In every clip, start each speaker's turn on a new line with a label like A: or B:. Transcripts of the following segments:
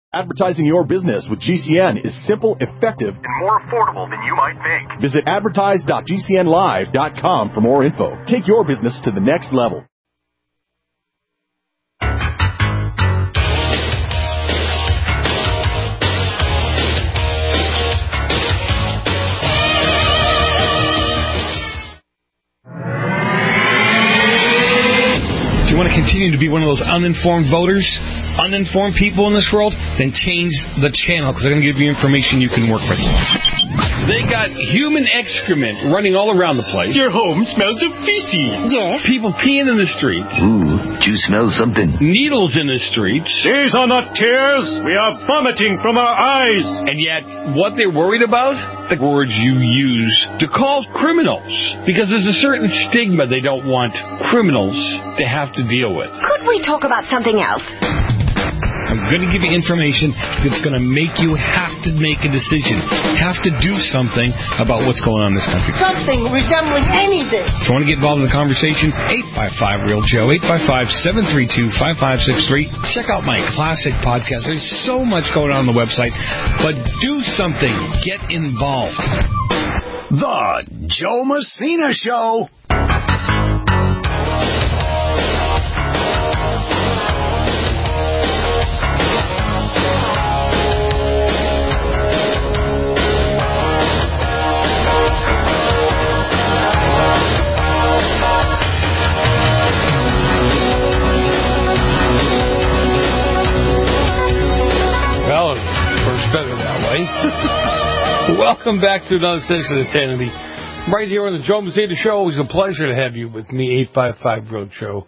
A: Advertising your business with GCN is simple, effective, and more affordable than you might think. Visit advertise.gcnlive.com for more info. Take your business to the next level.
B: Do you want to continue to be one of those uninformed voters? Uninformed people in this world? Then change the channel, because they're going to give you information you can work with. They got human excrement running all around the place.
C: Your home smells of feces.
D: Yes.
B: People peeing in the streets.
E: Ooh, do you smell something?
B: Needles in the streets.
C: These are not tears. We are vomiting from our eyes.
B: And yet, what they're worried about? The words you use to call criminals. Because there's a certain stigma they don't want criminals to have to deal with.
D: Could we talk about something else?
B: I'm going to give you information that's going to make you have to make a decision, have to do something about what's going on in this country.
F: Something resembling anything.
B: If you want to get involved in the conversation, 855-REAL-JOE, 855-732-5563. Check out my classic podcast. There's so much going on the website, but do something. Get involved.
G: The Joe Messina Show.
B: Well, works better that way. Welcome back to another session of Sanity. Right here on the Joe Messina Show. Always a pleasure to have you with me, 855-REAL-JOE.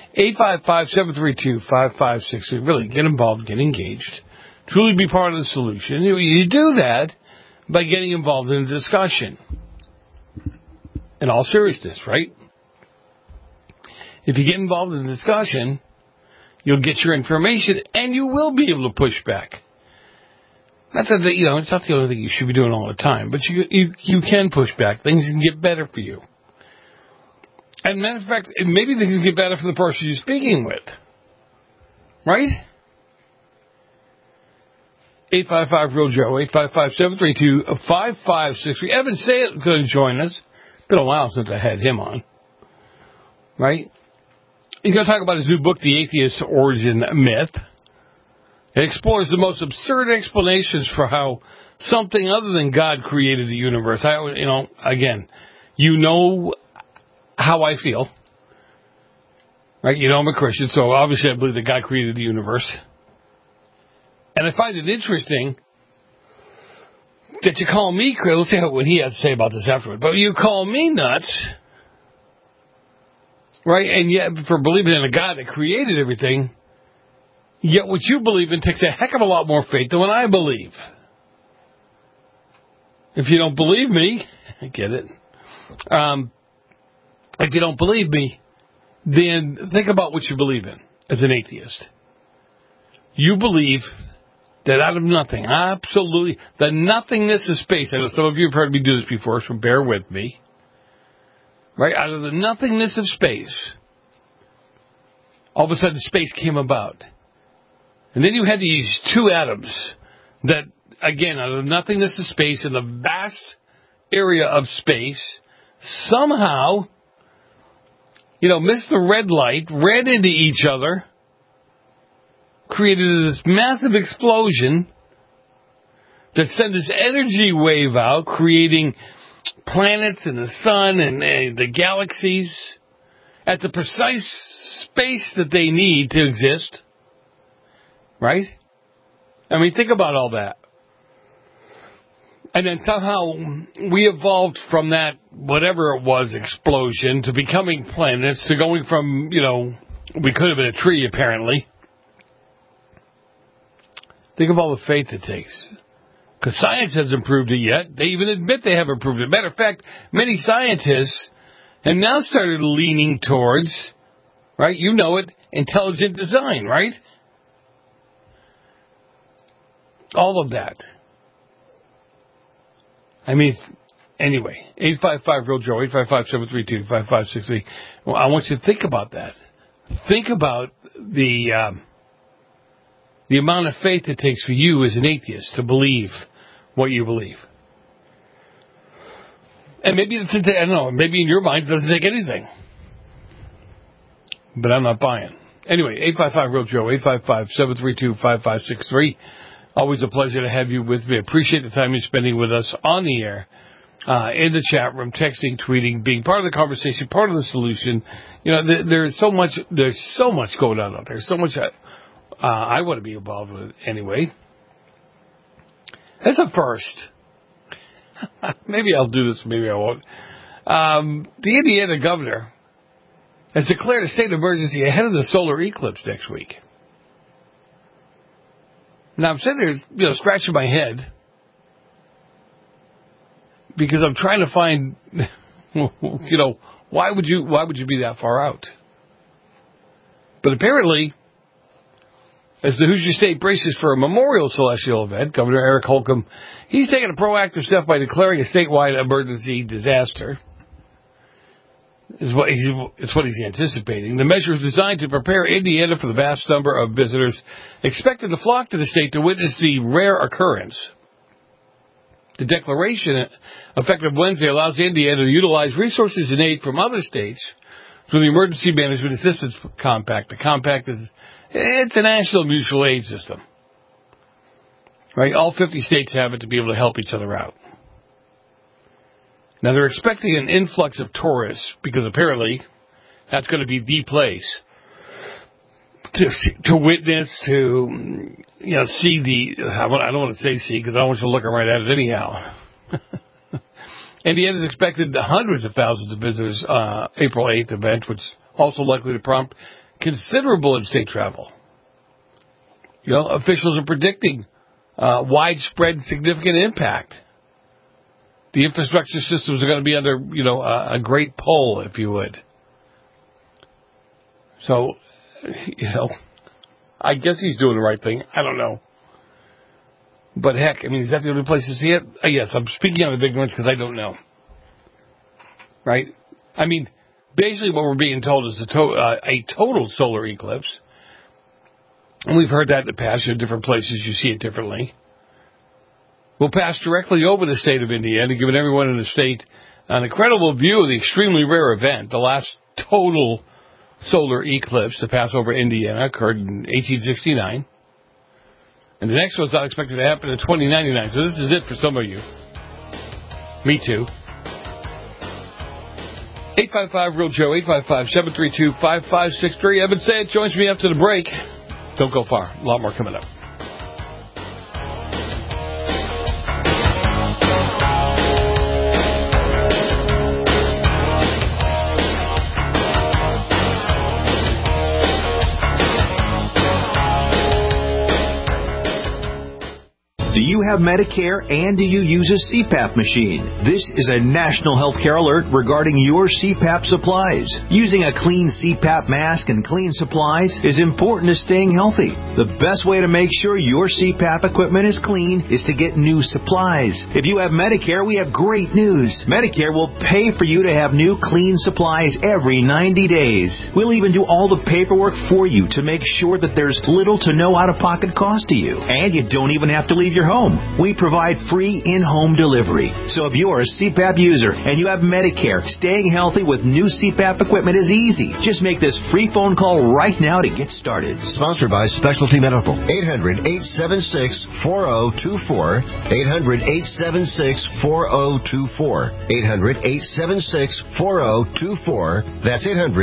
B: 855-732-5563. Really, get involved, get engaged. Truly be part of the solution. You do that by getting involved in a discussion. In all seriousness, right? If you get involved in a discussion, you'll get your information, and you will be able to push back. Not that, it's not the only thing you should be doing all the time, but you can push back. Things can get better for you. And matter of fact, maybe things can get better for the person you're speaking with. Right? 855-REAL-JOE, 855-732-5563. Evan Sayett is going to join us. Been a while since I had him on. Right? He's going to talk about his new book, The Atheist Origin Myth. It explores the most absurd explanations for how something other than God created the universe. Again, you know how I feel. Right? You know I'm a Christian, so obviously I believe that God created the universe. And I find it interesting that you call me crazy. Let's see what he has to say about this afterward. But you call me nuts, right? And yet, for believing in a God that created everything, yet what you believe in takes a heck of a lot more faith than what I believe. If you don't believe me, I get it. If you don't believe me, then think about what you believe in as an atheist. You believe that out of nothing, absolutely, the nothingness of space. I know some of you have heard me do this before, so bear with me. Right? Out of the nothingness of space, all of a sudden space came about. And then you had these two atoms that, again, out of nothingness of space, in the vast area of space, somehow, missed the red light, ran into each other, created this massive explosion that sent this energy wave out, creating planets and the sun and the galaxies at the precise space that they need to exist. Right? I mean, think about all that. And then somehow we evolved from that, whatever it was, explosion, to becoming planets, to going from, we could have been a tree, apparently. Think of all the faith it takes. Because science hasn't proved it yet. They even admit they haven't proved it. Matter of fact, many scientists have now started leaning towards, right, you know it, intelligent design, right? All of that. I mean, anyway, 855-REAL-JOE, 855-732-5563. Well, I want you to think about that. Think about the the amount of faith it takes for you as an atheist to believe what you believe. And maybe I don't know, maybe in your mind it doesn't take anything. But I'm not buying. Anyway, 855-REAL-JOE, 855-732-5563. Always a pleasure to have you with me. Appreciate the time you're spending with us on the air, in the chat room, texting, tweeting, being part of the conversation, part of the solution. You know, there's so much going on out there. So much I want to be involved with anyway. That's a first. Maybe I'll do this, maybe I won't. The Indiana governor has declared a state of emergency ahead of the solar eclipse next week. Now, I'm sitting there, scratching my head because I'm trying to find, why would you be that far out? But apparently, as the Hoosier State braces for a memorial celestial event, Governor Eric Holcomb, he's taking a proactive step by declaring a statewide emergency disaster. It's what he's anticipating. The measure is designed to prepare Indiana for the vast number of visitors expected to flock to the state to witness the rare occurrence. The declaration, effective Wednesday, allows Indiana to utilize resources and aid from other states through the Emergency Management Assistance Compact. The compact it's a national mutual aid system. Right? All 50 states have it to be able to help each other out. Now, they're expecting an influx of tourists because apparently that's going to be the place to witness, to, see I don't want to say see because I don't want you to look right at it anyhow. Indiana's expected hundreds of thousands of visitors, April 8th event, which is also likely to prompt considerable in-state travel. Officials are predicting widespread significant impact. The infrastructure systems are going to be under, a great pull, if you would. So, I guess he's doing the right thing. I don't know. But heck, is that the only place to see it? Yes, I'm speaking out of ignorance because I don't know. Right? Basically what we're being told is a total solar eclipse. And we've heard that in the past. In different places, you see it differently. Will pass directly over the state of Indiana, giving everyone in the state an incredible view of the extremely rare event. The last total solar eclipse to pass over Indiana occurred in 1869. And the next one's not expected to happen in 2099. So this is it for some of you. Me too. 855-REAL-JOE, 855-732-5563. Evan Sayett joins me after the break. Don't go far. A lot more coming up.
H: Do you have Medicare and do you use a CPAP machine? This is a national healthcare alert regarding your CPAP supplies. Using a clean CPAP mask and clean supplies is important to staying healthy. The best way to make sure your CPAP equipment is clean is to get new supplies. If you have Medicare, we have great news. Medicare will pay for you to have new clean supplies every 90 days. We'll even do all the paperwork for you to make sure that there's little to no out-of-pocket cost to you. And you don't even have to leave your home. We provide free in-home delivery. So if you're a CPAP user and you have Medicare, staying healthy with new CPAP equipment is easy. Just make this free phone call right now to get started.
I: Sponsored by Specialty Medical. 800-876-4024. 800-876-4024. 800-876-4024. That's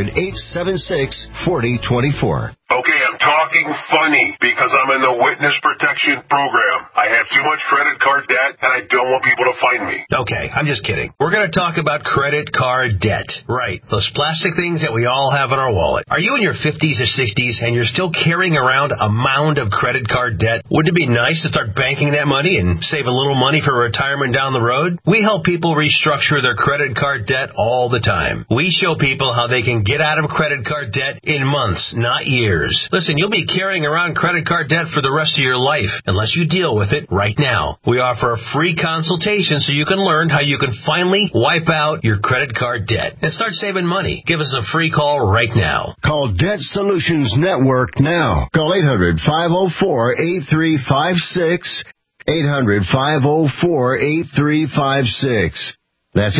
I: 800-876-4024.
J: Okay, I'm talking funny because I'm in the witness protection program. I have too much credit card debt and I don't want people to find me.
I: Okay, I'm just kidding. We're going to talk about credit card debt. Right, those plastic things that we all have in our wallet. Are you in your 50s or 60s and you're still carrying around a mound of credit card debt? Wouldn't it be nice to start banking that money and save a little money for retirement down the road? We help people restructure their credit card debt all the time. We show people how they can get out of credit card debt in months, not years. Listen, and you'll be carrying around credit card debt for the rest of your life unless you deal with it right now. We offer a free consultation so you can learn how you can finally wipe out your credit card debt and start saving money. Give us a free call right now.
K: Call Debt Solutions Network now. Call 800-504-8356. 800-504-8356. That's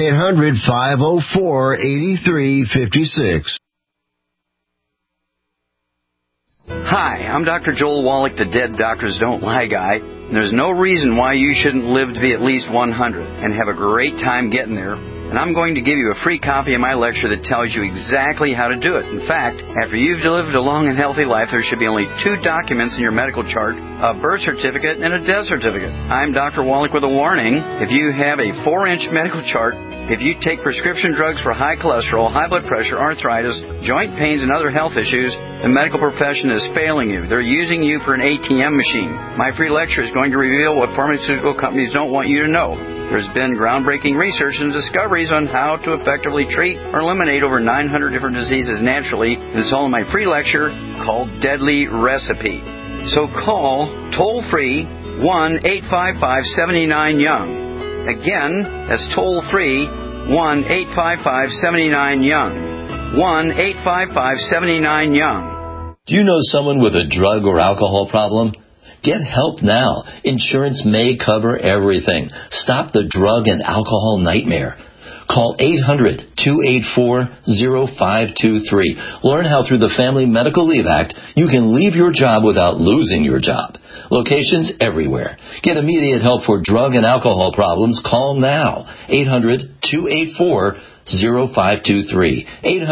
K: 800-504-8356.
L: Hi, I'm Dr. Joel Wallach, the Dead Doctors Don't Lie guy. And there's no reason why you shouldn't live to be at least 100 and have a great time getting there. And I'm going to give you a free copy of my lecture that tells you exactly how to do it. In fact, after you've lived a long and healthy life, there should be only 2 documents in your medical chart, a birth certificate and a death certificate. I'm Dr. Wallach with a warning. If you have a 4-inch medical chart, if you take prescription drugs for high cholesterol, high blood pressure, arthritis, joint pains, and other health issues, the medical profession is failing you. They're using you for an ATM machine. My free lecture is going to reveal what pharmaceutical companies don't want you to know. There's been groundbreaking research and discoveries on how to effectively treat or eliminate over 900 different diseases naturally, and it's all in my free lecture called Deadly Recipe. So call toll-free 1-855-79-YOUNG. Again, that's toll-free 1-855-79-YOUNG. 1-855-79-YOUNG.
E: Do you know someone with a drug or alcohol problem? Get help now. Insurance may cover everything. Stop the drug and alcohol nightmare. Call 800-284-0523. Learn how through the Family Medical Leave Act you can leave your job without losing your job. Locations everywhere. Get immediate help for drug and alcohol problems. Call now. 800-284-0523.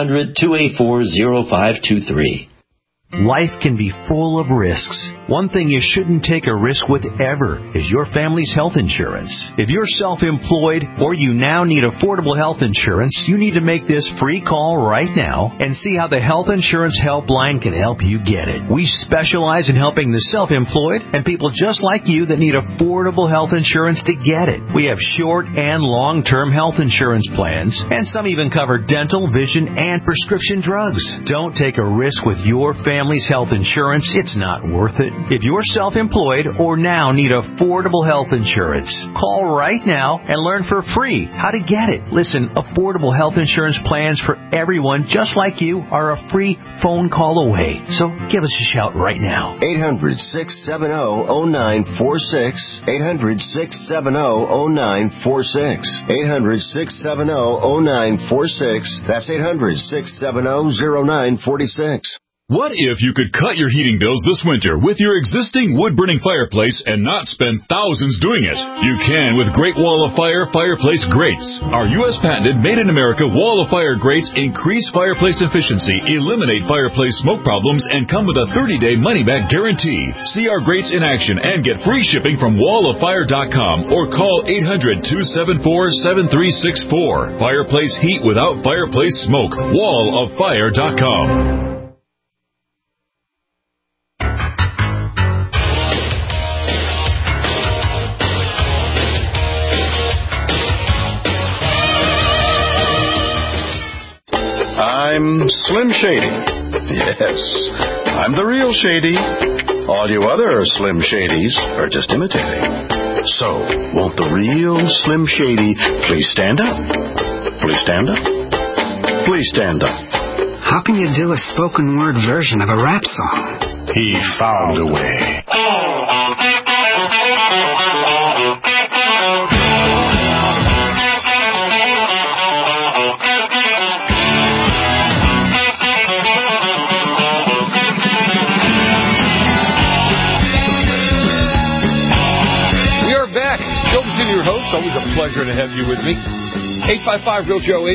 E: 800-284-0523.
H: Life can be full of risks. One thing you shouldn't take a risk with ever is your family's health insurance. If you're self-employed or you now need affordable health insurance, you need to make this free call right now and see how the Health Insurance Helpline can help you get it. We specialize in helping the self-employed and people just like you that need affordable health insurance to get it. We have short and long-term health insurance plans, and some even cover dental, vision, and prescription drugs. Don't take a risk with your family's health insurance. It's not worth it. If you're self-employed or now need affordable health insurance, call right now and learn for free how to get it. Listen, affordable health insurance plans for everyone just like you are a free phone call away. So give us a shout right now.
K: 800-670-0946. 800-670-0946. 800-670-0946. That's 800-670-0946.
A: What if you could cut your heating bills this winter with your existing wood-burning fireplace and not spend thousands doing it? You can with Great Wall of Fire fireplace grates. Our U.S. patented made-in-America Wall of Fire grates increase fireplace efficiency, eliminate fireplace smoke problems, and come with a 30-day money-back guarantee. See our grates in action and get free shipping from walloffire.com or call 800-274-7364. Fireplace heat without fireplace smoke. walloffire.com.
C: I'm Slim Shady. Yes, I'm the real Shady. All you other Slim Shadys are just imitating. So, won't the real Slim Shady please stand up? Please stand up? Please stand up.
F: How can you do a spoken word version of a rap song?
C: He found a way.
B: Your host, always a pleasure to have you with me. 855-REAL-JOE,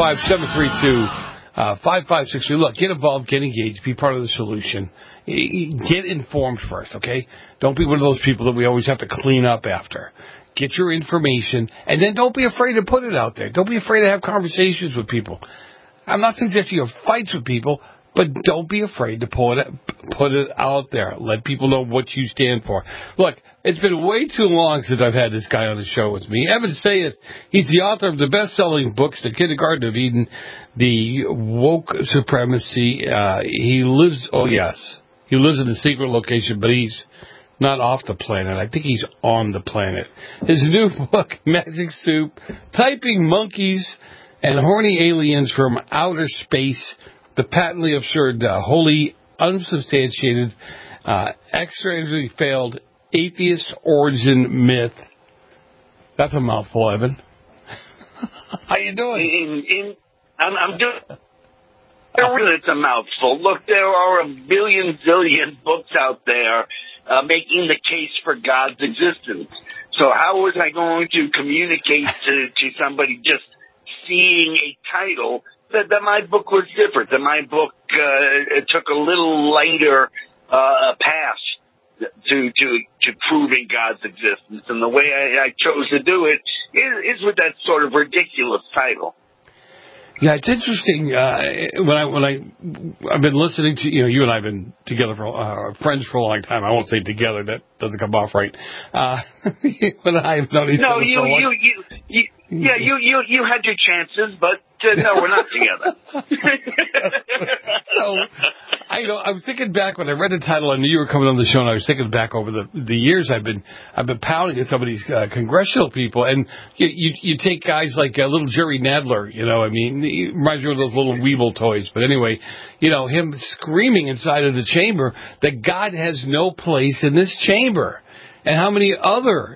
B: 855-732-5563. Look, get involved, get engaged, be part of the solution. Get informed first, okay? Don't be one of those people that we always have to clean up after. Get your information, and then don't be afraid to put it out there. Don't be afraid to have conversations with people. I'm not suggesting you have fights with people, but don't be afraid to put it out there. Let people know what you stand for. Look, it's been way too long since I've had this guy on the show with me. Evan Sayeth, he's the author of the best-selling books, The Kindergarten of Eden, The Woke Supremacy. He lives He lives in a secret location, but he's not off the planet. I think he's on the planet. His new book, Magic Soup, Typing Monkeys and Horny Aliens from Outer Space, the patently absurd, wholly unsubstantiated, extraordinarily failed atheist origin myth. That's a mouthful, Evan. How you doing?
M: I'm doing. It's a mouthful. Look, there are a zillion books out there making the case for God's existence. So how was I going to communicate to somebody just seeing a title that my book was different, that my book took a little lighter path to proving God's existence, and the way I chose to do it is with that sort of ridiculous title.
B: Yeah, it's interesting. I've been listening to you and I've been together for friends for a long time. I won't say together; that doesn't come off right. When I've known each other for a long time.
M: You had your chances, but no, we're not together.
B: So, I was thinking back when I read the title. I knew you were coming on the show, and I was thinking back over the years I've been pounding at some of these congressional people, and you take guys like little Jerry Nadler. I mean, he reminds me of those little Weeble toys. But anyway, him screaming inside of the chamber that God has no place in this chamber. And how many other,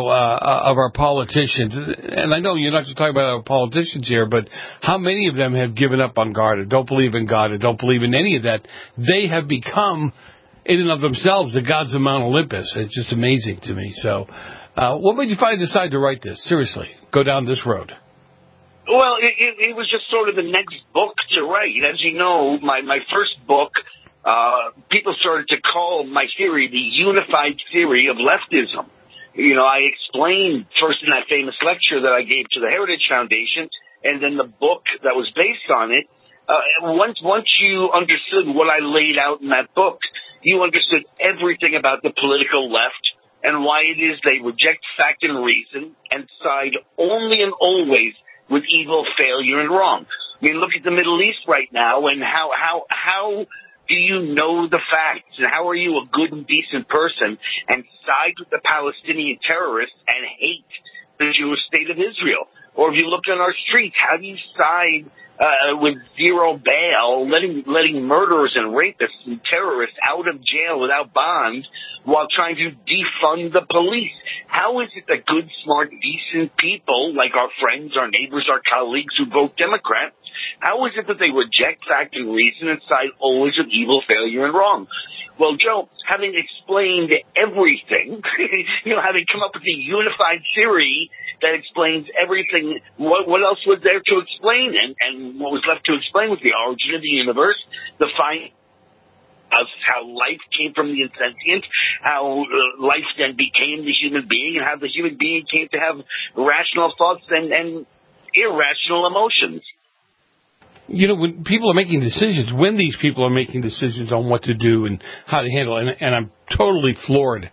B: of our politicians, and I know you're not just talking about our politicians here, but how many of them have given up on God and don't believe in God and don't believe in any of that? They have become, in and of themselves, the gods of Mount Olympus. It's just amazing to me. So, what made you finally decide to write this? Seriously, go down this road.
M: Well, it was just sort of the next book to write. As you know, my first book, people started to call my theory the unified theory of leftism. I explained first in that famous lecture that I gave to the Heritage Foundation, and then the book that was based on it. Once you understood what I laid out in that book, you understood everything about the political left and why it is they reject fact and reason and side only and always with evil, failure, and wrong. I mean, look at the Middle East right now, and how do you know the facts? And how are you a good and decent person and side with the Palestinian terrorists and hate the Jewish state of Israel? Or if you look on our streets, how do you side with zero bail, letting murderers and rapists and terrorists out of jail without bond while trying to defund the police? How is it that good, smart, decent people like our friends, our neighbors, our colleagues who vote Democrat, how is it that they reject fact and reason and side always with evil, failure, and wrong? Well, Joe, having explained everything, having come up with a unified theory that explains everything, what else was there to explain? And what was left to explain was the origin of the universe, the how life came from the insentient, how life then became the human being, and how the human being came to have rational thoughts and irrational emotions.
B: When people are making decisions, when these people are making decisions on what to do and how to handle it, and I'm totally floored.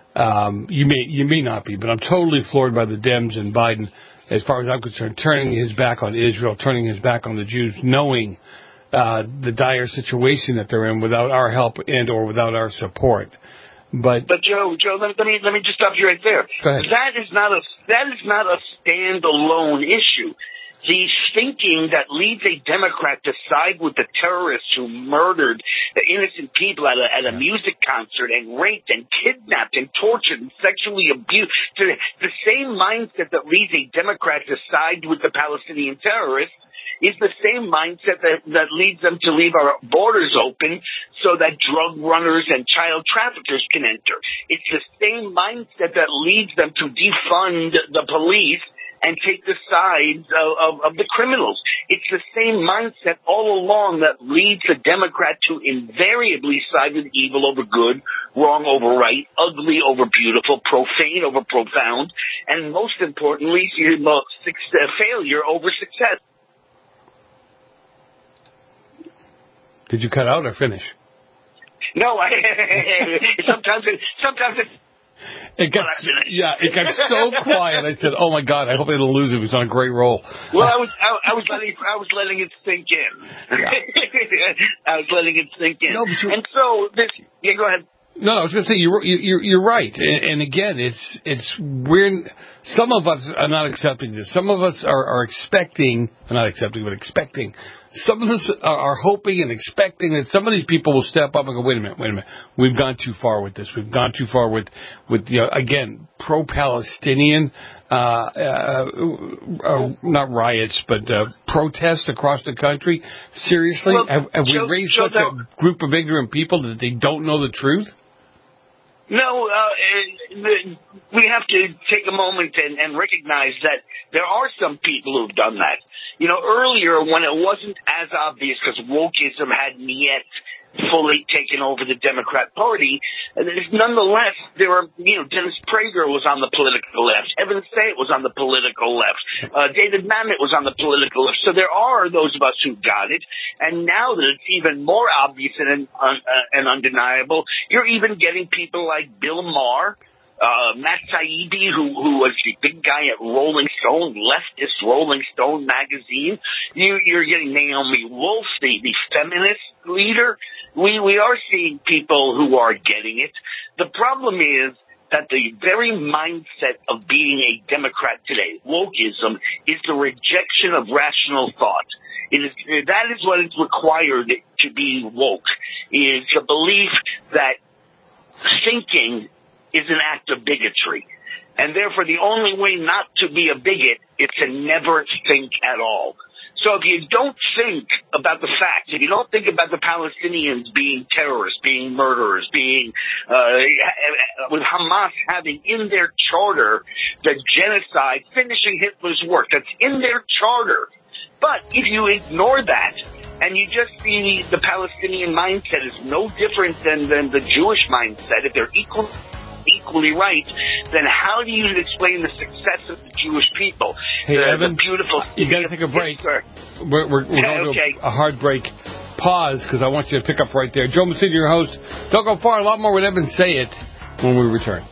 B: You may not be, but I'm totally floored by the Dems and Biden, as far as I'm concerned, turning his back on Israel, turning his back on the Jews, knowing the dire situation that they're in without our help and or without our support. But
M: Joe, let me just stop you right there.
B: Go ahead.
M: That is not a standalone issue. The thinking that leads a Democrat to side with the terrorists who murdered the innocent people at a music concert and raped and kidnapped and tortured and sexually abused, the same mindset that leads a Democrat to side with the Palestinian terrorists is the same mindset that leads them to leave our borders open so that drug runners and child traffickers can enter. It's the same mindset that leads them to defund the police and take the sides of the criminals. It's the same mindset all along that leads the Democrat to invariably side with evil over good, wrong over right, ugly over beautiful, profane over profound, and most importantly, failure over success.
B: Did you cut out or finish?
M: No, sometimes it.
B: It got so quiet. I said, "Oh my God, I hope they don't lose him. He's on a great roll."
M: Well, I was letting it sink in.
B: Yeah.
M: I was letting it sink in.
B: No,
M: and so this. Yeah, go ahead.
B: No, I was going to say you're right, and again, it's weird. Some of us are not accepting this. Some of us are expecting, not accepting, but expecting. Some of us are hoping and expecting that some of these people will step up and go, wait a minute. We've gone too far with this. We've gone too far with again, pro-Palestinian, not riots, but protests across the country. Seriously?
M: Well,
B: have we raised such a group of ignorant people that they don't know the truth?
M: No, we have to take a moment and recognize that there are some people who've done that. You know, earlier when it wasn't as obvious because wokeism hadn't yet fully taken over the Democrat Party, nonetheless, there are, Dennis Prager was on the political left. Evan Sayet was on the political left. David Mamet was on the political left. So there are those of us who got it. And now that it's even more obvious and undeniable, you're even getting people like Bill Maher, Matt Taibbi, who was the big guy at Rolling Stone, leftist Rolling Stone magazine. You're getting Naomi Wolf, the feminist leader. We are seeing people who are getting it. The problem is that the very mindset of being a Democrat today, wokeism, is the rejection of rational thought. That is what is required to be woke, is a belief that thinking is an act of bigotry. And therefore, the only way not to be a bigot is to never think at all. So if you don't think about the facts, if you don't think about the Palestinians being terrorists, being murderers, being with Hamas having in their charter the genocide, finishing Hitler's work, that's in their charter. But if you ignore that and you just see the Palestinian mindset is no different than the Jewish mindset, if they're equally right, then how do you explain the success of the Jewish people?
B: Hey, Evan,
M: the beautiful.
B: You got to take a break. We're going to a hard break. Pause, because I want you to pick up right there. Joe Messina, your host. Don't go far. A lot more with Evan Sayet when we return.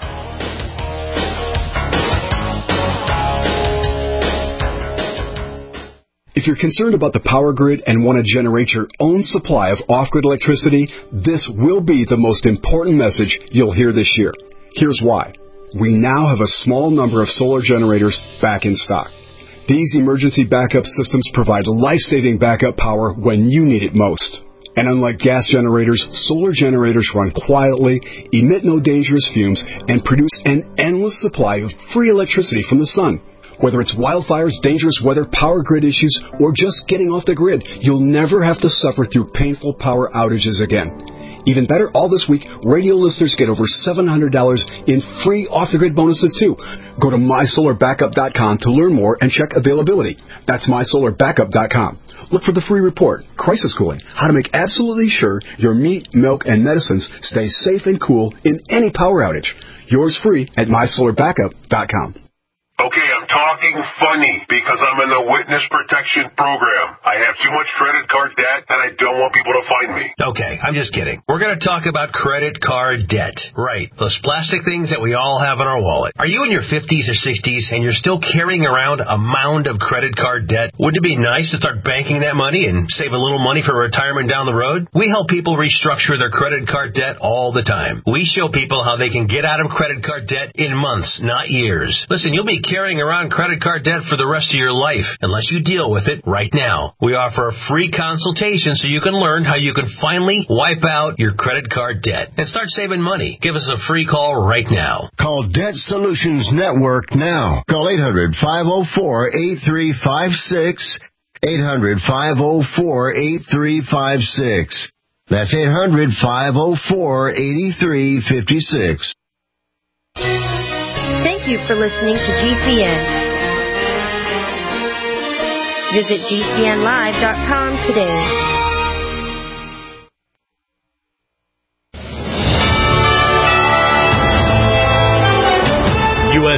N: If you're concerned about the power grid and want to generate your own supply of off-grid electricity, this will be the most important message you'll hear this year. Here's why. We now have a small number of solar generators back in stock. These emergency backup systems provide life-saving backup power when you need it most. And unlike gas generators, solar generators run quietly, emit no dangerous fumes, and produce an endless supply of free electricity from the sun. Whether it's wildfires, dangerous weather, power grid issues, or just getting off the grid, you'll never have to suffer through painful power outages again. Even better, all this week, radio listeners get over $700 in free off-the-grid bonuses, too. Go to mysolarbackup.com to learn more and check availability. That's mysolarbackup.com. Look for the free report, Crisis Cooling, how to make absolutely sure your meat, milk, and medicines stay safe and cool in any power outage. Yours free at mysolarbackup.com.
J: Okay, I'm talking funny because I'm in the witness protection program. I have too much credit card debt and I don't want people to find me.
I: Okay, I'm just kidding. We're going to talk about credit card debt. Right, those plastic things that we all have in our wallet. Are you in your 50s or 60s and you're still carrying around a mound of credit card debt? Wouldn't it be nice to start banking that money and save a little money for retirement down the road? We help people restructure their credit card debt all the time. We show people how they can get out of credit card debt in months, not years. Listen, you'll be carrying around credit card debt for the rest of your life unless you deal with it right now. We offer a free consultation so you can learn how you can finally wipe out your credit card debt and start saving money. Give us a free call right now.
O: Call Debt Solutions Network now. Call 800-504-8356. 800-504-8356. That's 800-504-8356.
P: Thank you for listening to GCN. Visit GCNlive.com today.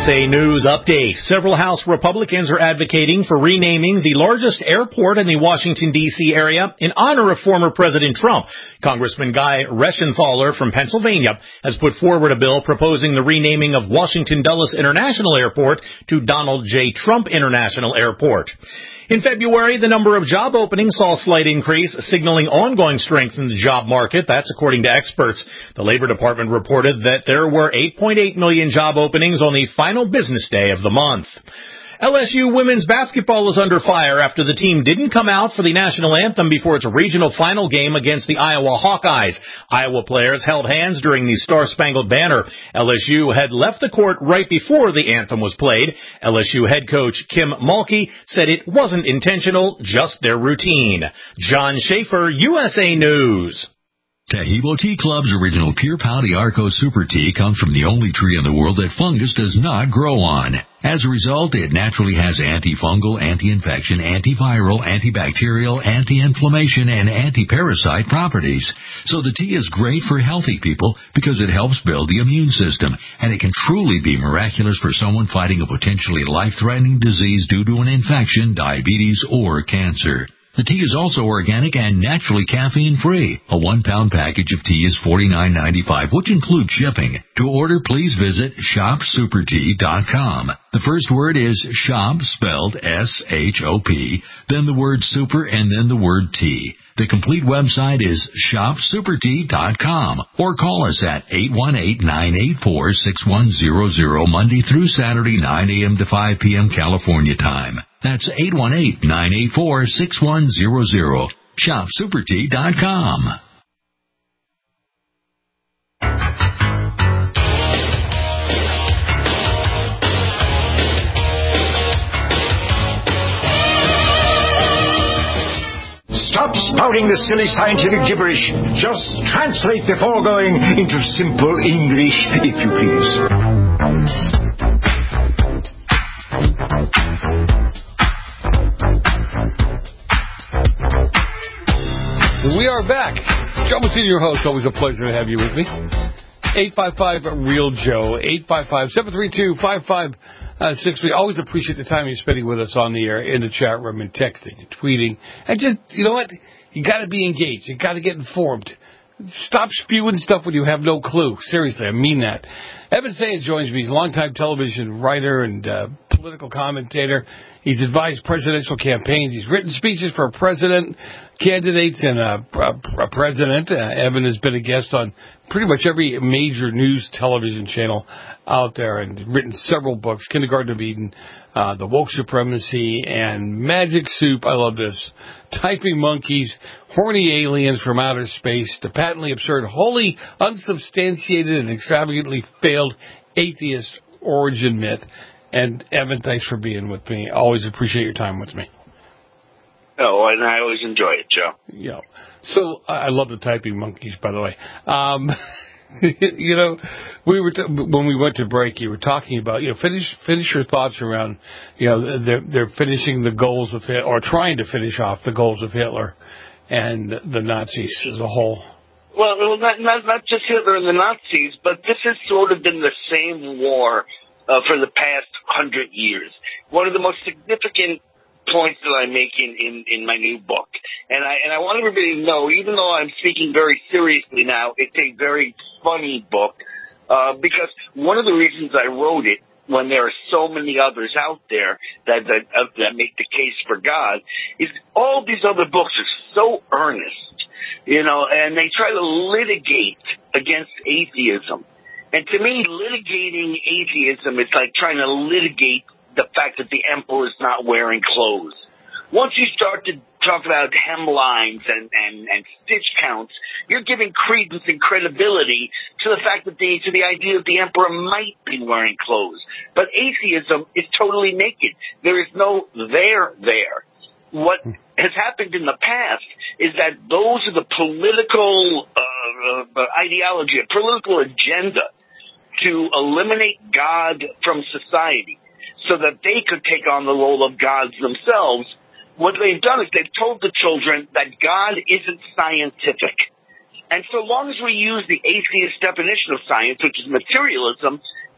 Q: USA News update. Several House Republicans are advocating for renaming the largest airport in the Washington, D.C. area in honor of former President Trump. Congressman Guy Reschenthaler from Pennsylvania has put forward a bill proposing the renaming of Washington Dulles International Airport to Donald J. Trump International Airport. In February, the number of job openings saw a slight increase, signaling ongoing strength in the job market. That's according to experts. The Labor Department reported that there were 8.8 million job openings on the final business day of the month. LSU women's basketball is under fire after the team didn't come out for the national anthem before its regional final game against the Iowa Hawkeyes. Iowa players held hands during the Star-Spangled Banner. LSU had left the court right before the anthem was played. LSU head coach Kim Mulkey said it wasn't intentional, just their routine. John Schaefer, USA News.
R: Tahibo Tea Club's original Pure Pau d'Arco Super Tea comes from the only tree in the world that fungus does not grow on. As a result, it naturally has antifungal, anti-infection, antiviral, antibacterial, anti-inflammation, and anti-parasite properties. So the tea is great for healthy people because it helps build the immune system, and it can truly be miraculous for someone fighting a potentially life-threatening disease due to an infection, diabetes, or cancer. The tea is also organic and naturally caffeine-free. A 1-pound package of tea is $49.95, which includes shipping. To order, please visit shopsupertea.com. The first word is shop, spelled S-H-O-P, then the word super, and then the word tea. The complete website is shopsupertea.com, or call us at 818-984-6100 Monday through Saturday, 9 a.m. to 5 p.m. California time. That's 818-984-6100. shopsupertea.com.
G: Stop spouting the silly scientific gibberish. Just translate the foregoing into simple English, if you please.
B: We are back. Joe Messina, your host. Always a pleasure to have you with me. 855-REAL-JOE, 855-732-5563. We always appreciate the time you're spending with us on the air, in the chat room, and texting and tweeting. And just, you know what? You got to be engaged. You got to get informed. Stop spewing stuff when you have no clue. Seriously, I mean that. Evan Sayers joins me. He's a longtime television writer and political commentator. He's advised presidential campaigns. He's written speeches for president, candidates, and a president. Evan has been a guest on pretty much every major news television channel out there and written several books, Kindergarten of Eden, The Woke Supremacy, and Magic Soup. I love this. Typing Monkeys, Horny Aliens from Outer Space, The Patently Absurd, Wholly Unsubstantiated and Extravagantly Failed Atheist Origin Myth. And Evan, thanks for being with me. Always appreciate your time with me.
M: Oh, and I always enjoy it, Joe.
B: Yeah. So I love the Typing Monkeys, by the way. You know, when we went to break, you were talking about, finish your thoughts around, they're finishing the goals of Hitler, or trying to finish off the goals of Hitler and the Nazis as a whole.
M: Well, not just Hitler and the Nazis, but this has sort of been the same war for the past 100 years. One of the most significant points that I make in my new book. And I want everybody to know, even though I'm speaking very seriously now, it's a very funny book, because one of the reasons I wrote it, when there are so many others out there that make the case for God, is all these other books are so earnest, and they try to litigate against atheism. And to me, litigating atheism is like trying to litigate the fact that the emperor is not wearing clothes. Once you start to talk about hemlines and stitch counts, you're giving credence and credibility to the fact that to the idea that the emperor might be wearing clothes. But atheism is totally naked. There is no there. What has happened in the past is that those are the political ideology, a political agenda to eliminate God from society, so that they could take on the role of gods themselves. What they've done is they've told the children that God isn't scientific. And so long as we use the atheist definition of science, which is materialism,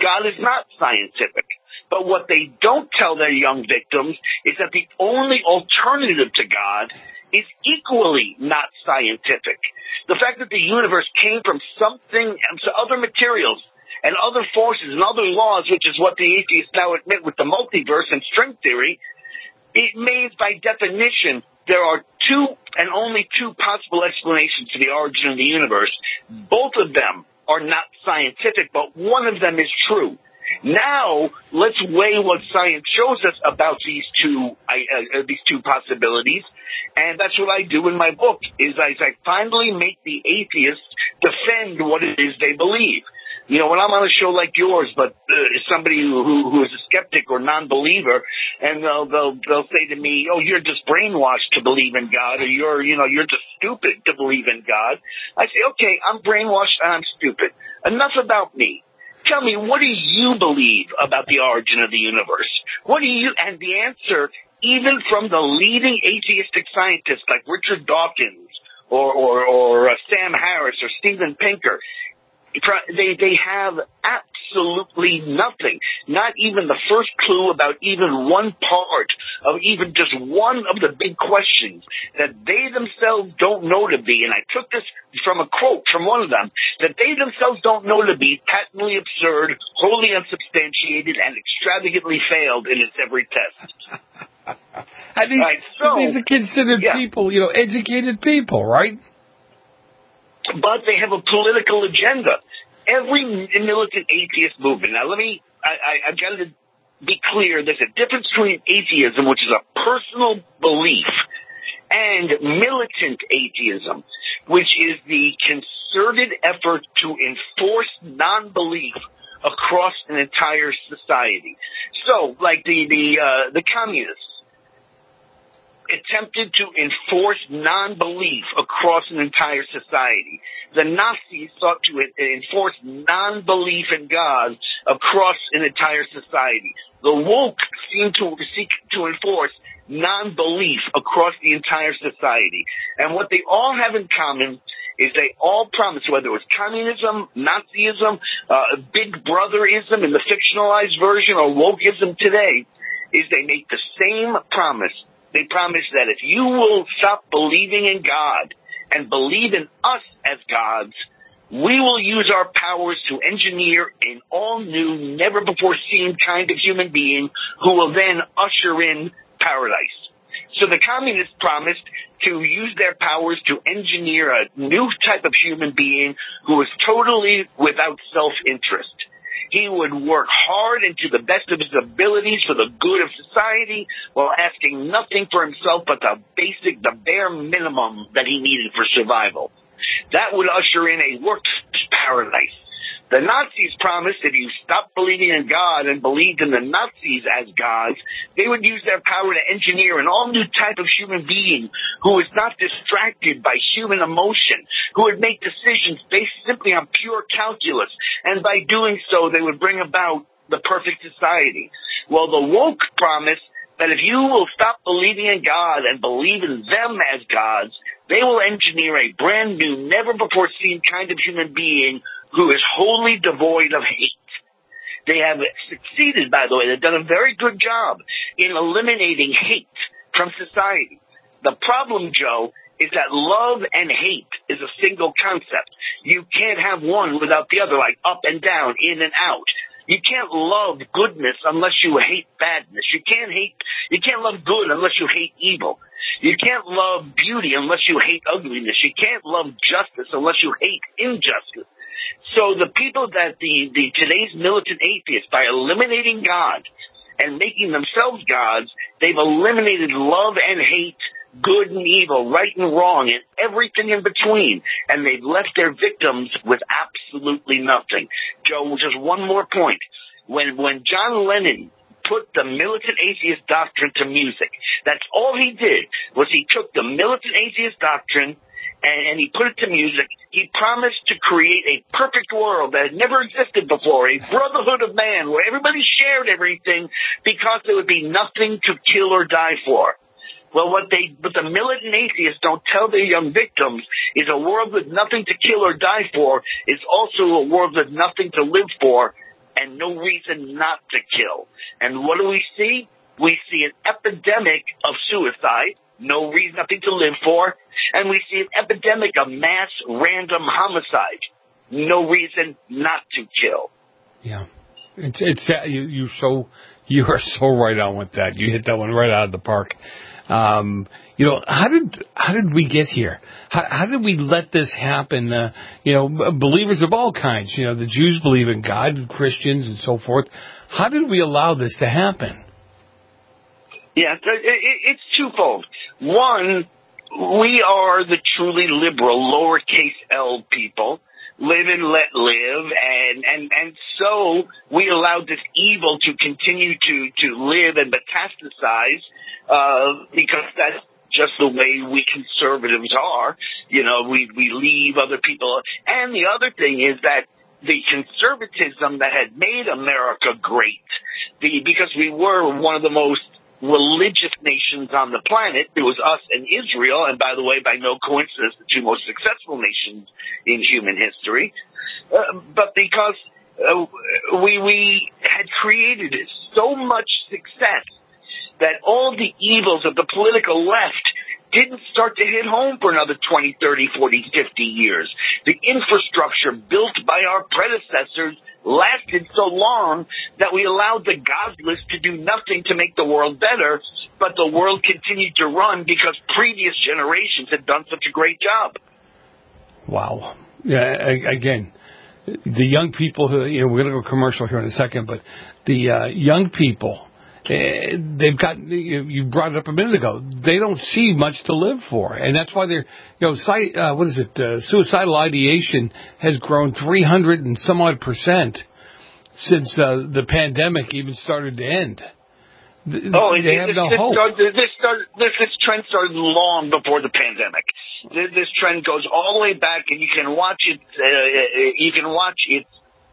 M: God is not scientific. But what they don't tell their young victims is that the only alternative to God is equally not scientific. The fact that the universe came from something, other materials and other forces and other laws, which is what the atheists now admit with the multiverse and string theory, it means by definition there are two and only two possible explanations to the origin of the universe. Both of them are not scientific, but one of them is true. Now, let's weigh what science shows us about these two possibilities, and that's what I do in my book, is I finally make the atheists defend what it is they believe. You know, when I'm on a show like yours, but somebody who is a skeptic or non-believer, and they'll say to me, "Oh, you're just brainwashed to believe in God," or you're just stupid to believe in God. I say, "Okay, I'm brainwashed and I'm stupid. Enough about me. Tell me, what do you believe about the origin of the universe? What do you?" And the answer, even from the leading atheistic scientists like Richard Dawkins or Sam Harris or Steven Pinker, they have absolutely nothing, not even the first clue about even one part of even just one of the big questions that they themselves don't know to be, and I took this from a quote from one of them, that they themselves don't know to be patently absurd, wholly unsubstantiated, and extravagantly failed in its every test.
B: And these are considered people, educated people, right?
M: But they have a political agenda. Every militant atheist movement. Now, I've got to be clear. There's a difference between atheism, which is a personal belief, and militant atheism, which is the concerted effort to enforce non-belief across an entire society. So, like the communists attempted to enforce non-belief across an entire society. The Nazis sought to enforce non-belief in God across an entire society. The woke seem to seek to enforce non-belief across the entire society. And what they all have in common is they all promise, whether it was communism, Nazism, Big Brotherism in the fictionalized version, or wokeism today, is they make the same promise. They promise that if you will stop believing in God and believe in us as gods, we will use our powers to engineer an all-new, never-before-seen kind of human being who will then usher in paradise. So the communists promised to use their powers to engineer a new type of human being who is totally without self-interest. He would work hard and to the best of his abilities for the good of society while asking nothing for himself but the bare minimum that he needed for survival. That would usher in a works paradise. The Nazis promised if you stopped believing in God and believed in the Nazis as gods, they would use their power to engineer an all-new type of human being who is not distracted by human emotion, who would make decisions based simply on pure calculus, and by doing so, they would bring about the perfect society. Well, the woke promise that if you will stop believing in God and believe in them as gods, they will engineer a brand new, never-before-seen kind of human being who is wholly devoid of hate. They have succeeded, by the way. They've done a very good job in eliminating hate from society. The problem, Joe, is that love and hate is a single concept. You can't have one without the other, like up and down, in and out. You can't love goodness unless you hate badness. You can't love good unless you hate evil. You can't love beauty unless you hate ugliness. You can't love justice unless you hate injustice. So the people that today's militant atheists, by eliminating God and making themselves gods, they've eliminated love and hate, good and evil, right and wrong, and everything in between. And they've left their victims with absolutely nothing. Joe, just one more point. When John Lennon put the militant atheist doctrine to music, that's all he did, was he took the militant atheist doctrine and he put it to music. He promised to create a perfect world that had never existed before, a brotherhood of man where everybody shared everything because there would be nothing to kill or die for. Well, what the militant atheists don't tell their young victims is a world with nothing to kill or die for is also a world with nothing to live for and no reason not to kill. And what do we see? We see an epidemic of suicide, no reason, nothing to live for, and we see an epidemic of mass random homicide, no reason not to kill.
B: Yeah, you are so right on with that. You hit that one right out of the park. How did we get here? How did we let this happen? Believers of all kinds. The Jews believe in God, and Christians, and so forth. How did we allow this to happen?
M: Yeah, it's twofold. One, we are the truly liberal, lowercase L people. Live and let live, and so we allowed this evil to continue to live and metastasize, because that's just the way we conservatives are. We leave other people. And the other thing is that the conservatism that had made America great, because we were one of the most religious nations on the planet. It was us and Israel, and by the way, by no coincidence, the two most successful nations in human history. But because we had created so much success that all the evils of the political left didn't start to hit home for another 20, 30, 40, 50 years. The infrastructure built by our predecessors lasted so long that we allowed the godless to do nothing to make the world better, but the world continued to run because previous generations had done such a great job.
B: Wow. Yeah, again, the young people who, we're going to go commercial here in a second, but the young people, they've got, you brought it up a minute ago, they don't see much to live for. And that's why they're, suicidal ideation has grown 300 and some odd % since the pandemic even started to end. They have no hope.
M: This trend started long before the pandemic. This trend goes all the way back, and you can watch it. You can watch its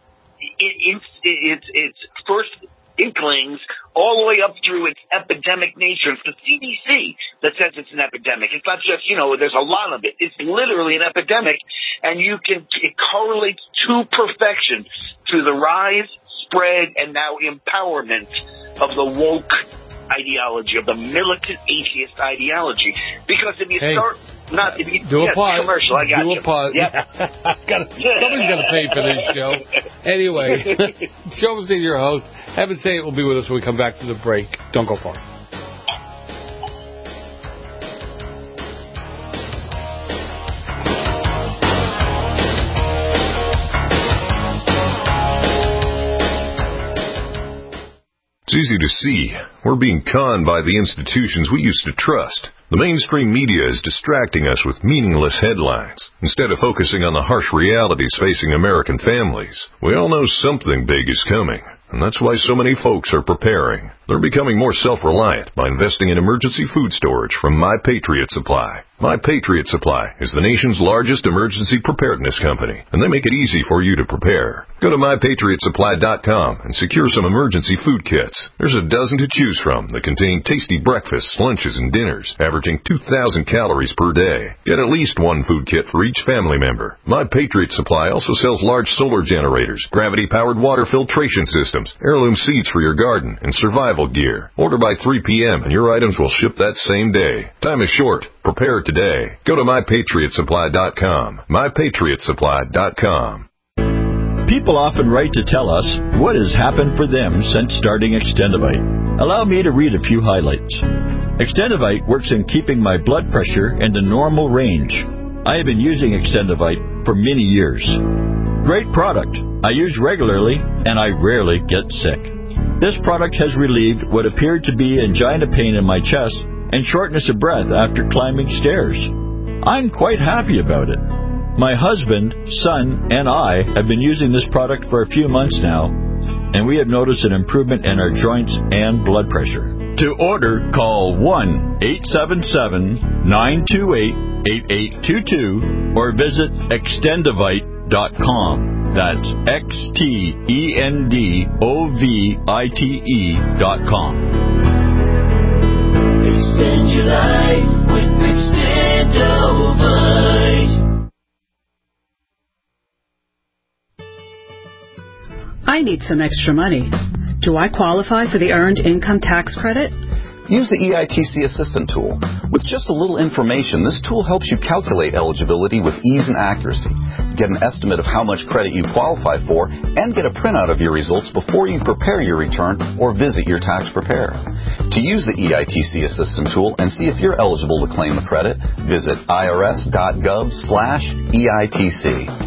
M: first inklings all the way up through its epidemic nature. It's the CDC that says it's an epidemic. It's not just, there's a lot of it. It's literally an epidemic, and it correlates to perfection to the rise, spread, and now empowerment of the woke ideology, of the militant atheist ideology. Because if you start...
B: Commercial, I got you. Do a pause. Yep. Somebody's got to pay for this show. Anyway, Joe is your host. Evan Saint will be with us when we come back to the break. Don't go far.
S: It's easy to see. We're being conned by the institutions we used to trust. The mainstream media is distracting us with meaningless headlines, instead of focusing on the harsh realities facing American families. We all know something big is coming, and that's why so many folks are preparing. They're becoming more self-reliant by investing in emergency food storage from My Patriot Supply. My Patriot Supply is the nation's largest emergency preparedness company, and they make it easy for you to prepare. Go to MyPatriotSupply.com and secure some emergency food kits. There's a dozen to choose from that contain tasty breakfasts, lunches, and dinners, averaging 2,000 calories per day. Get at least one food kit for each family member. My Patriot Supply also sells large solar generators, gravity-powered water filtration systems, heirloom seeds for your garden, and survival gear. Order by 3 p.m. and your items will ship that same day. Time is short. Prepare today. Go to MyPatriotSupply.com. MyPatriotSupply.com.
T: People often write to tell us what has happened for them since starting Extendivite. Allow me to read a few highlights. Extendivite works in keeping my blood pressure in the normal range. I have been using Extendivite for many years. Great product. I use regularly, and I rarely get sick. This product has relieved what appeared to be angina pain in my chest and shortness of breath after climbing stairs. I'm quite happy about it. My husband, son, and I have been using this product for a few months now, and we have noticed an improvement in our joints and blood pressure. To order, call 1-877-928-8822 or visit Extendivite.com. That's XTENDOVITE.com.
U: Extend your life with Extendovite.
D: I need some extra money. Do I qualify for the Earned Income Tax Credit?
V: Use the EITC Assistant tool. With just a little information, this tool helps you calculate eligibility with ease and accuracy, get an estimate of how much credit you qualify for, and get a printout of your results before you prepare your return or visit your tax preparer. To use the EITC Assistant tool and see if you're eligible to claim a credit, visit irs.gov/EITC.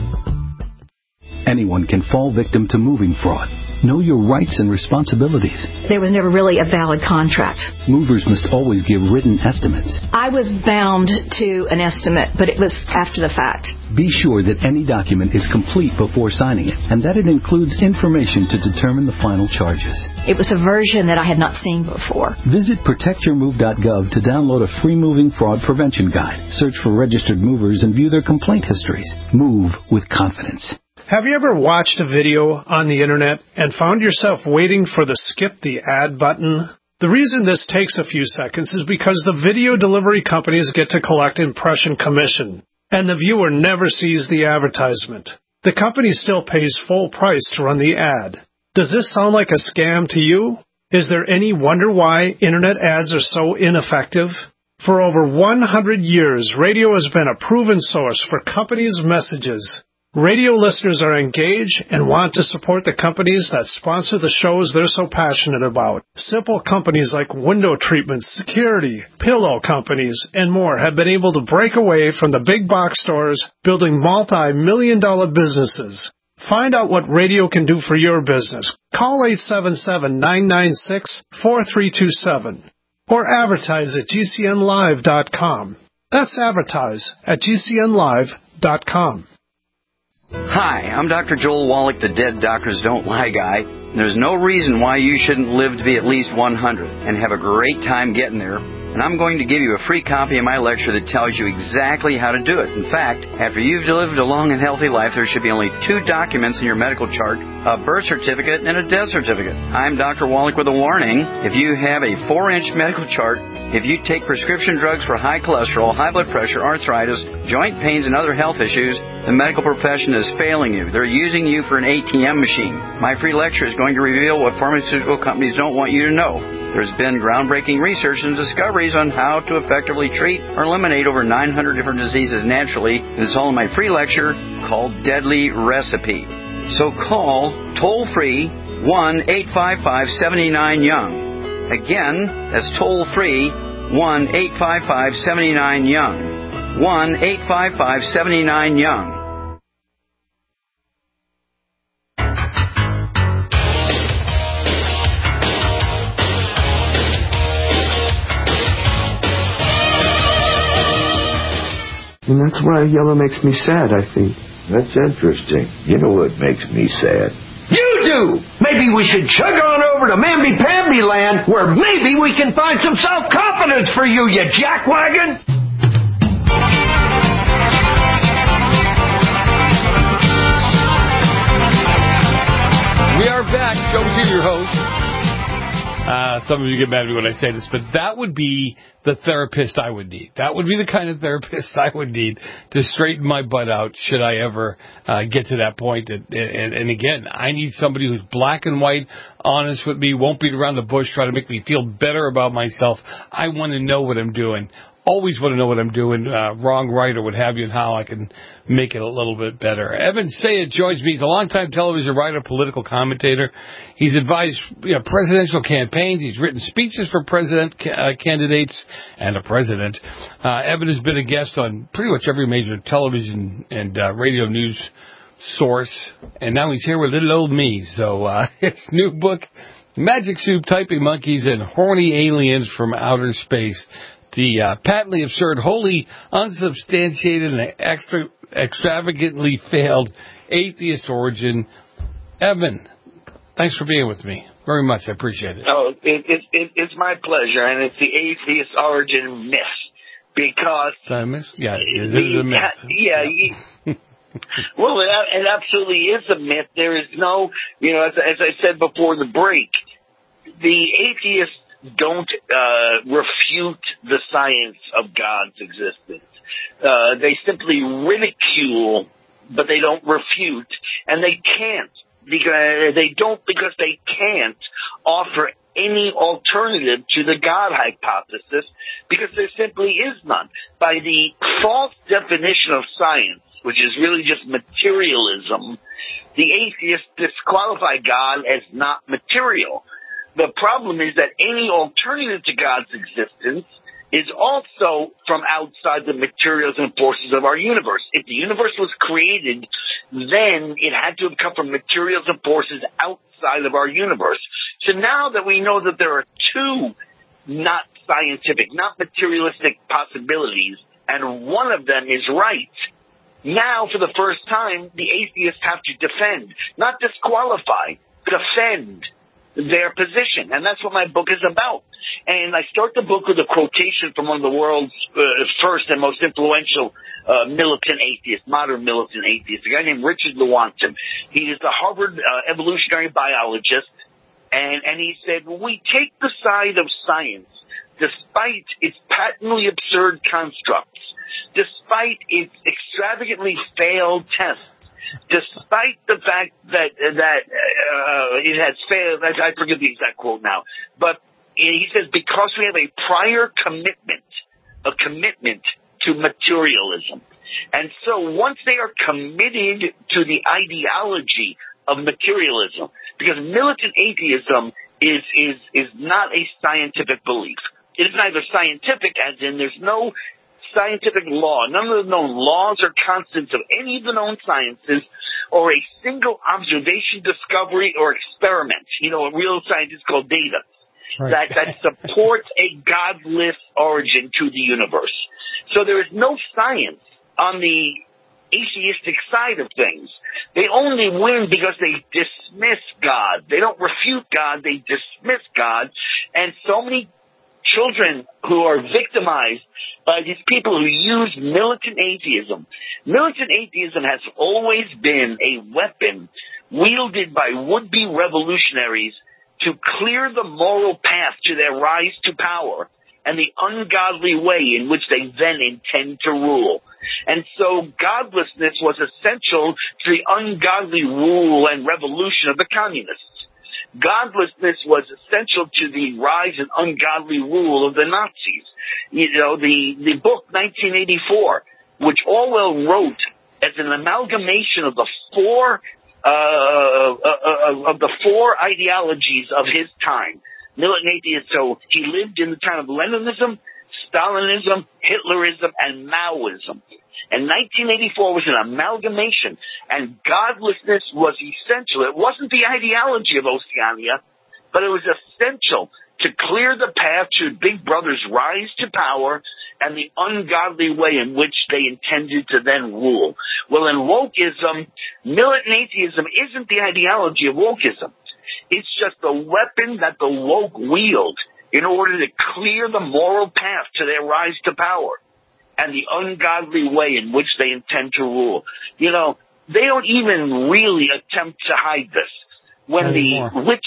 W: Anyone can fall victim to moving fraud. Know your rights and responsibilities.
X: There was never really a valid contract.
W: Movers must always give written estimates.
X: I was bound to an estimate, but it was after the fact.
W: Be sure that any document is complete before signing it, and that it includes information to determine the final charges.
X: It was a version that I had not seen before.
W: Visit protectyourmove.gov to download a free moving fraud prevention guide. Search for registered movers and view their complaint histories. Move with confidence.
Y: Have you ever watched a video on the internet and found yourself waiting for the skip the ad button? The reason this takes a few seconds is because the video delivery companies get to collect impression commission, and the viewer never sees the advertisement. The company still pays full price to run the ad. Does this sound like a scam to you? Is there any wonder why internet ads are so ineffective? For over 100 years, radio has been a proven source for companies' messages. Radio listeners are engaged and want to support the companies that sponsor the shows they're so passionate about. Simple companies like window treatments, security, pillow companies, and more have been able to break away from the big box stores, building multi-million-dollar businesses. Find out what radio can do for your business. Call 877-996-4327 or advertise at GCNlive.com. That's advertise at GCNlive.com.
L: Hi, I'm Dr. Joel Wallach, the Dead Doctors Don't Lie guy. There's no reason why you shouldn't live to be at least 100 and have a great time getting there. And I'm going to give you a free copy of my lecture that tells you exactly how to do it. In fact, after you've lived a long and healthy life, there should be only 2 documents in your medical chart, a birth certificate and a death certificate. I'm Dr. Wallach with a warning. If you have a 4-inch medical chart, if you take prescription drugs for high cholesterol, high blood pressure, arthritis, joint pains, and other health issues, the medical profession is failing you. They're using you for an ATM machine. My free lecture is going to reveal what pharmaceutical companies don't want you to know. There's been groundbreaking research and discoveries on how to effectively treat or eliminate over 900 different diseases naturally, and it's all in my free lecture called Deadly Recipe. So call toll-free 1-855-79-YOUNG. Again, that's toll-free 1-855-79-YOUNG. 1-855-79-YOUNG.
Z: And that's why yellow makes me sad, I think.
O: That's interesting. You know what makes me sad?
G: You do! Maybe we should chug on over to Mamby-Pamby land, where maybe we can find some self-confidence for you, you jackwagon!
B: We are back. Joe here, your host. Some of you get mad at me when I say this, but that would be the therapist I would need. That would be the kind of therapist I would need to straighten my butt out should I ever get to that point. And again, I need somebody who's black and white, honest with me, won't beat around the bush, try to make me feel better about myself. I want to know what I'm doing. Always want to know what I'm doing, wrong, right, or what have you, and how I can make it a little bit better. Evan Sayed joins me. He's a longtime television writer, political commentator. He's advised presidential campaigns. He's written speeches for president candidates and the president. Evan has been a guest on pretty much every major television and radio news source, and now he's here with little old me. So his new book, Magic Soup, Typing Monkeys, and Horny Aliens from Outer Space. The patently absurd, wholly unsubstantiated, and extravagantly failed atheist origin. Evan, thanks for being with me. Very much. I appreciate it.
M: Oh, it's my pleasure, and it's the atheist origin myth. Because...
B: Did I miss? Yeah, it is a myth.
M: Yeah. Well, it absolutely is a myth. There is no, as I said before the break, the atheists don't refute the science of God's existence. They simply ridicule, but they don't refute, and they can't because they can't offer any alternative to the God hypothesis, because there simply is none. By the false definition of science, which is really just materialism, the atheists disqualify God as not material. The problem is that any alternative to God's existence is also from outside the materials and forces of our universe. If the universe was created, then it had to have come from materials and forces outside of our universe. So now that we know that there are two not scientific, not materialistic possibilities, and one of them is right, now for the first time, the atheists have to defend, not disqualify, defend their position. And that's what my book is about. And I start the book with a quotation from one of the world's first and most influential militant atheists, modern militant atheists, a guy named Richard Lewontin. He is a Harvard evolutionary biologist. And he said, we take the side of science despite its patently absurd constructs, despite its extravagantly failed tests, despite the fact that it has failed. I forget the exact quote now, but he says, because we have a prior commitment to materialism. And so once they are committed to the ideology of materialism, because militant atheism is not a scientific belief. It is neither scientific, as in there's no scientific law, none of the known laws or constants of any of the known sciences, or a single observation, discovery, or experiment. You know, what real scientists call data. Right. That supports a godless origin to the universe. So there is no science on the atheistic side of things. They only win because they dismiss God. They don't refute God, they dismiss God. And so many children who are victimized by these people who use militant atheism. Militant atheism has always been a weapon wielded by would-be revolutionaries to clear the moral path to their rise to power and the ungodly way in which they then intend to rule. And so godlessness was essential to the ungodly rule and revolution of the communists. Godlessness was essential to the rise and ungodly rule of the Nazis. You know, the book 1984, which Orwell wrote as an amalgamation of the four ideologies of his time. Militant atheism. So he lived in the time of Leninism, Stalinism, Hitlerism, and Maoism. And 1984 was an amalgamation, and godlessness was essential. It wasn't the ideology of Oceania, but it was essential to clear the path to Big Brother's rise to power and the ungodly way in which they intended to then rule. Well, in wokeism, militant atheism isn't the ideology of wokeism. It's just the weapon that the woke wield in order to clear the moral path to their rise to power and the ungodly way in which they intend to rule. You know, they don't even really attempt to hide this. When the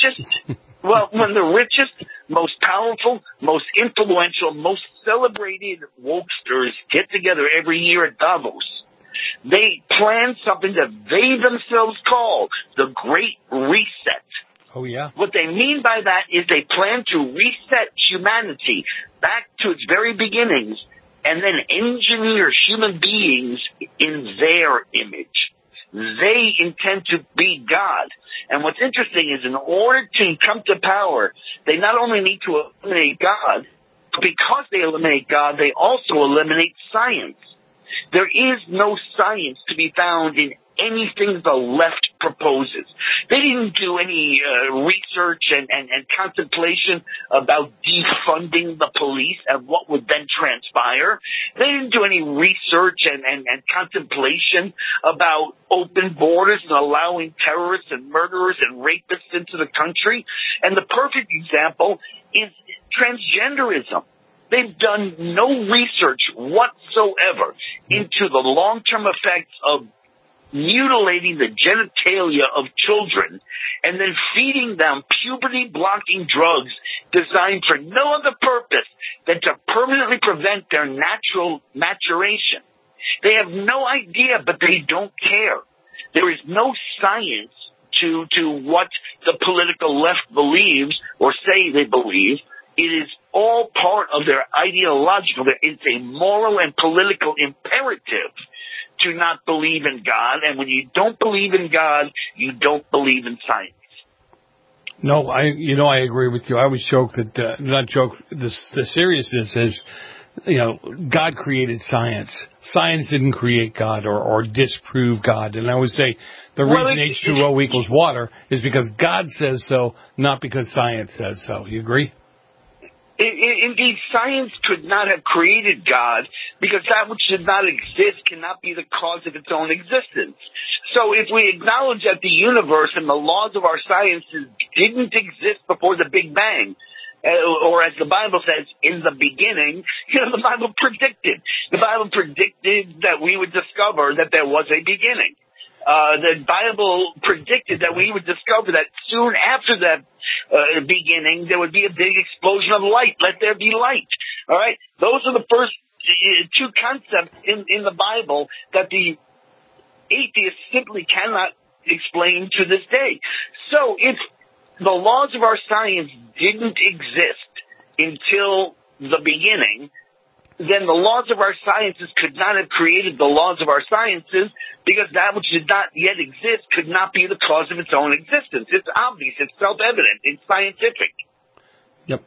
M: richest, most powerful, most influential, most celebrated wokesters get together every year at Davos, they plan something that they themselves call the Great Reset.
B: Oh, yeah.
M: What they mean by that is they plan to reset humanity back to its very beginnings and then engineer human beings in their image. They intend to be God. And what's interesting is in order to come to power, they not only need to eliminate God, but because they eliminate God, they also eliminate science. There is no science to be found in anything the left proposes. They didn't do any research and contemplation about defunding the police and what would then transpire. They didn't do any research and contemplation about open borders and allowing terrorists and murderers and rapists into the country. And the perfect example is transgenderism. They've done no research whatsoever into the long-term effects of mutilating the genitalia of children and then feeding them puberty-blocking drugs designed for no other purpose than to permanently prevent their natural maturation. They have no idea, but they don't care. There is no science to what the political left believes or say they believe. It is all part of their ideological. It's a moral and political imperative to not believe in God. And when you don't believe in God, you don't believe in science.
B: No, I agree with you. I always joke that, the seriousness is, God created science. Science didn't create God or disprove God. And I always say the reason H2O equals water is because God says so, not because science says so. You agree?
M: Indeed, science could not have created God because that which did not exist cannot be the cause of its own existence. So if we acknowledge that the universe and the laws of our sciences didn't exist before the Big Bang, or as the Bible says, in the beginning, the Bible predicted. The Bible predicted that we would discover that there was a beginning. The Bible predicted that we would discover that soon after that beginning, there would be a big explosion of light. Let there be light. All right? Those are the first two concepts in the Bible that the atheist simply cannot explain to this day. So if the laws of our science didn't exist until the beginning, then the laws of our sciences could not have created the laws of our sciences because that which did not yet exist could not be the cause of its own existence. It's obvious. It's self-evident. It's scientific.
B: Yep.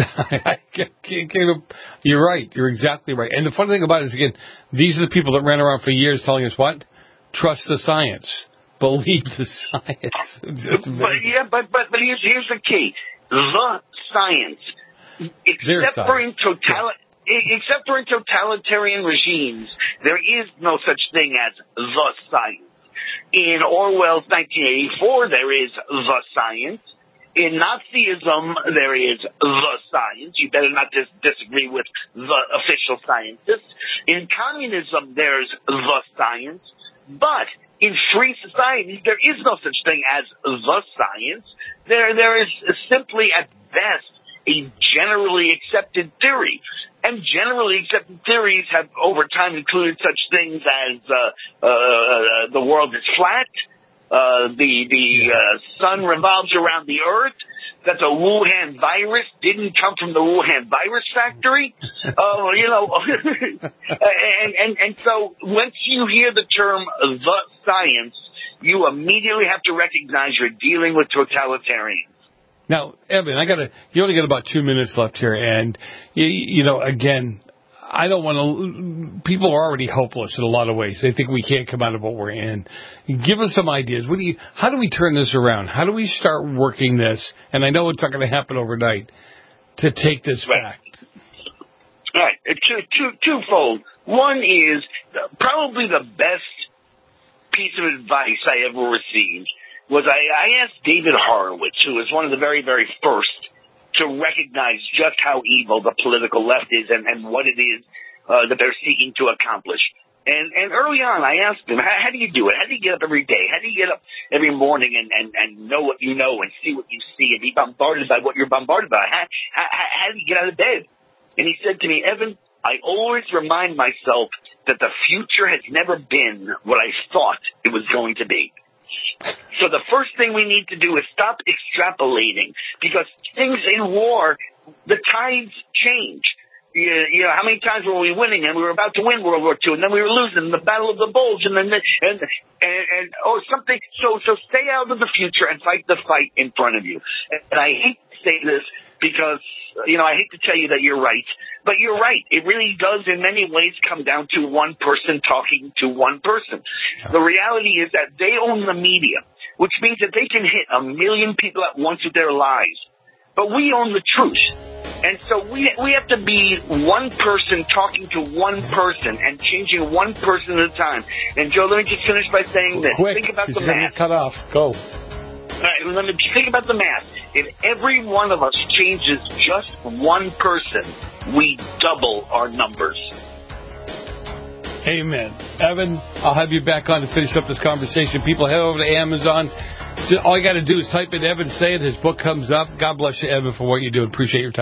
B: You're right. You're exactly right. And the funny thing about it is, again, these are the people that ran around for years telling us what? Trust the science. Believe the science.
M: But here's the key. The science. Except for in totalitarian regimes, there is no such thing as the science. In Orwell's 1984, there is the science. In Nazism, there is the science. You better not just disagree with the official scientists. In communism, there's the science. But in free societies, there is no such thing as the science. There is simply, at best, a generally accepted theory. And generally accepted theories have, over time, included such things as the world is flat, the sun revolves around the earth, that the Wuhan virus didn't come from the Wuhan virus factory. And so once you hear the term the science, you immediately have to recognize you're dealing with totalitarians.
B: Now, Evan, you only got about 2 minutes left here, and again, I don't want to. People are already hopeless in a lot of ways. They think we can't come out of what we're in. Give us some ideas. How do we turn this around? How do we start working this? And I know it's not going to happen overnight. To take this back.
M: Right. Twofold. One is probably the best piece of advice I ever received. I asked David Horowitz, who was one of the very, very first to recognize just how evil the political left is and what it is that they're seeking to accomplish. And early on, I asked him, how do you do it? How do you get up every day? How do you get up every morning and know what you know and see what you see and be bombarded by what you're bombarded by? How do you get out of bed? And he said to me, Evan, I always remind myself that the future has never been what I thought it was going to be. So the first thing we need to do is stop extrapolating, because things in war, the tides change. How many times were we winning and we were about to win World War II and then we were losing the Battle of the Bulge and then something. So stay out of the future and fight the fight in front of you. And I hate to say this because, I hate to tell you that you're right, but you're right. It really does in many ways come down to one person talking to one person. The reality is that they own the media, which means that they can hit 1 million people at once with their lies. But we own the truth. And so we have to be one person talking to one person and changing one person at a time. And Joe, let me just finish by saying this.
B: Quick,
M: think about the
B: math. Cut off. Go.
M: All right, let me think about the math. If every one of us changes just one person, we double our numbers.
B: Amen. Evan, I'll have you back on to finish up this conversation. People, head over to Amazon. All you got to do is type in Evan Say It. His book comes up. God bless you, Evan, for what you do. Appreciate your time.